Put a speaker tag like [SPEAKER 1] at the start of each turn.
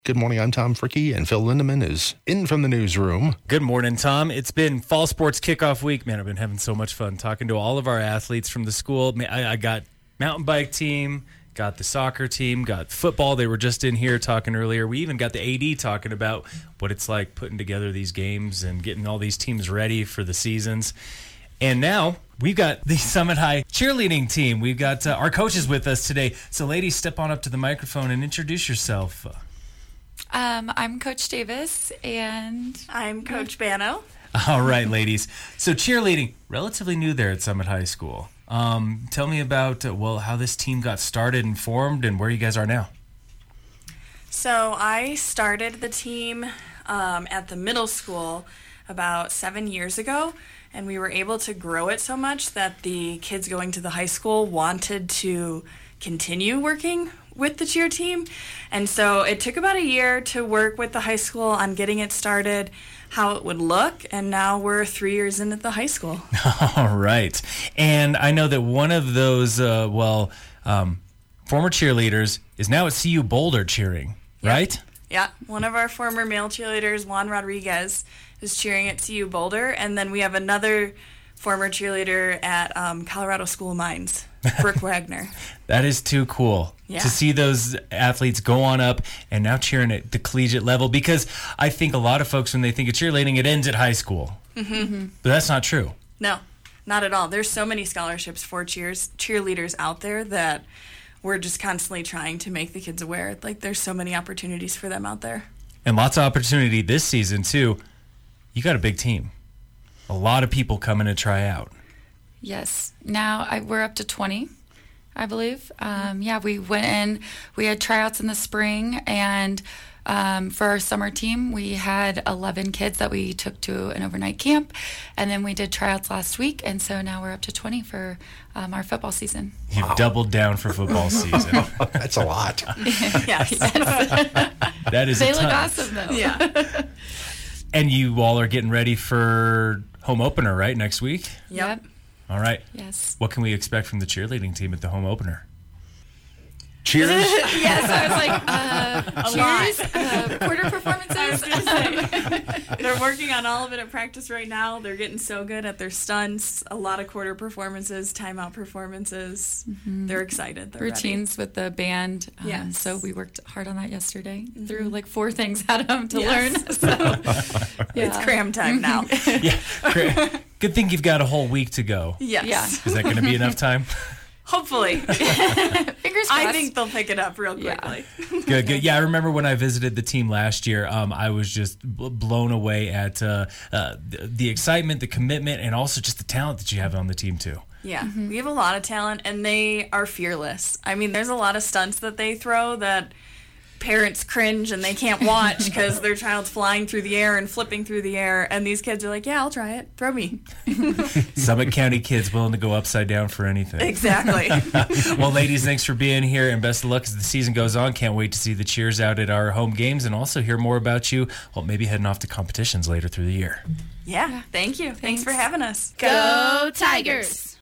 [SPEAKER 1] Good morning, I'm Tom Fricke, and Phil Lindeman is in from the newsroom.
[SPEAKER 2] Good morning, Tom. It's been fall sports kickoff week. Man, I've been having so much fun talking to all of our athletes from the school. I got mountain bike team, got the soccer team, got football. They were just in here talking earlier. We even got the AD talking about what it's like putting together these games and getting all these teams ready for the seasons. And now we've got the Summit High cheerleading team. We've got our coaches with us today. So ladies, step on up to the microphone and introduce yourself.
[SPEAKER 3] I'm Coach Davis, and
[SPEAKER 4] I'm Coach Bano.
[SPEAKER 2] All right, ladies. So cheerleading, relatively new there at Summit High School. Tell me about, how this team got started and formed and where you guys are now.
[SPEAKER 4] So I started the team at the middle school about 7 years ago, and we were able to grow it so much that the kids going to the high school wanted to continue working with the cheer team. And so it took about a year to work with the high school on getting it started, how it would look, and now we're 3 years in at the high school.
[SPEAKER 2] All right. And I know that one of those, former cheerleaders is now at CU Boulder cheering, right?
[SPEAKER 4] Yeah, one of our former male cheerleaders, Juan Rodriguez, is cheering at CU Boulder, and then we have another former cheerleader at Colorado School Mines, Brooke Wagner.
[SPEAKER 2] That is too cool to see those athletes go on up and now cheering at the collegiate level, because I think a lot of folks, when they think of cheerleading, it ends at high school. Mm-hmm. But that's not true.
[SPEAKER 4] No, not at all. There's so many scholarships for cheerleaders out there that we're just constantly trying to make the kids aware. Like, there's so many opportunities for them out there.
[SPEAKER 2] And lots of opportunity this season, too. You got a big team. A lot of people coming to try out.
[SPEAKER 3] yes, now we're up to 20, I believe. We went in, we had tryouts in the spring, and for our summer team, we had 11 kids that we took to an overnight camp, and then we did tryouts last week, and so now we're up to 20 for our football season.
[SPEAKER 2] You've doubled down for football season.
[SPEAKER 1] That's a lot.
[SPEAKER 4] Yes.
[SPEAKER 2] That is
[SPEAKER 3] They
[SPEAKER 2] a ton.
[SPEAKER 3] look awesome, though.
[SPEAKER 4] Yeah.
[SPEAKER 2] And you all are getting ready for home opener, right, next week?
[SPEAKER 4] Yep.
[SPEAKER 2] All right.
[SPEAKER 3] Yes.
[SPEAKER 2] What can we expect from the cheerleading team at the home opener?
[SPEAKER 1] Cheers.
[SPEAKER 3] Yes, I was like, cheers, quarter performances.
[SPEAKER 4] They're working on all of it at practice right now. They're getting so good at their stunts, a lot of quarter performances, timeout performances. Mm-hmm. They're excited. They're
[SPEAKER 3] Routines with the band.
[SPEAKER 4] Yes.
[SPEAKER 3] So we worked hard on that yesterday. Mm-hmm. Threw like 4 things at them to learn. So
[SPEAKER 4] It's cram time now.
[SPEAKER 2] Yeah. Good thing you've got a whole week to go.
[SPEAKER 4] Yes.
[SPEAKER 3] Yeah.
[SPEAKER 2] Is that going to be enough time?
[SPEAKER 4] Hopefully.
[SPEAKER 3] Fingers crossed.
[SPEAKER 4] I think they'll pick it up real quickly.
[SPEAKER 2] Good. Yeah, I remember when I visited the team last year, I was just blown away at the excitement, the commitment, and also just the talent that you have on the team, too.
[SPEAKER 4] Yeah, we have a lot of talent, and they are fearless. I mean, there's a lot of stunts that they throw that parents cringe and they can't watch because their child's flying through the air and flipping through the air, and these kids are like, yeah, I'll try it. Throw me.
[SPEAKER 2] Summit County kids willing to go upside down for anything.
[SPEAKER 4] Exactly.
[SPEAKER 2] Well, ladies, thanks for being here, and best of luck as the season goes on. Can't wait to see the cheers out at our home games and also hear more about you, maybe heading off to competitions later through the year.
[SPEAKER 4] Yeah, thank you. Thanks for having us.
[SPEAKER 5] Go Tigers!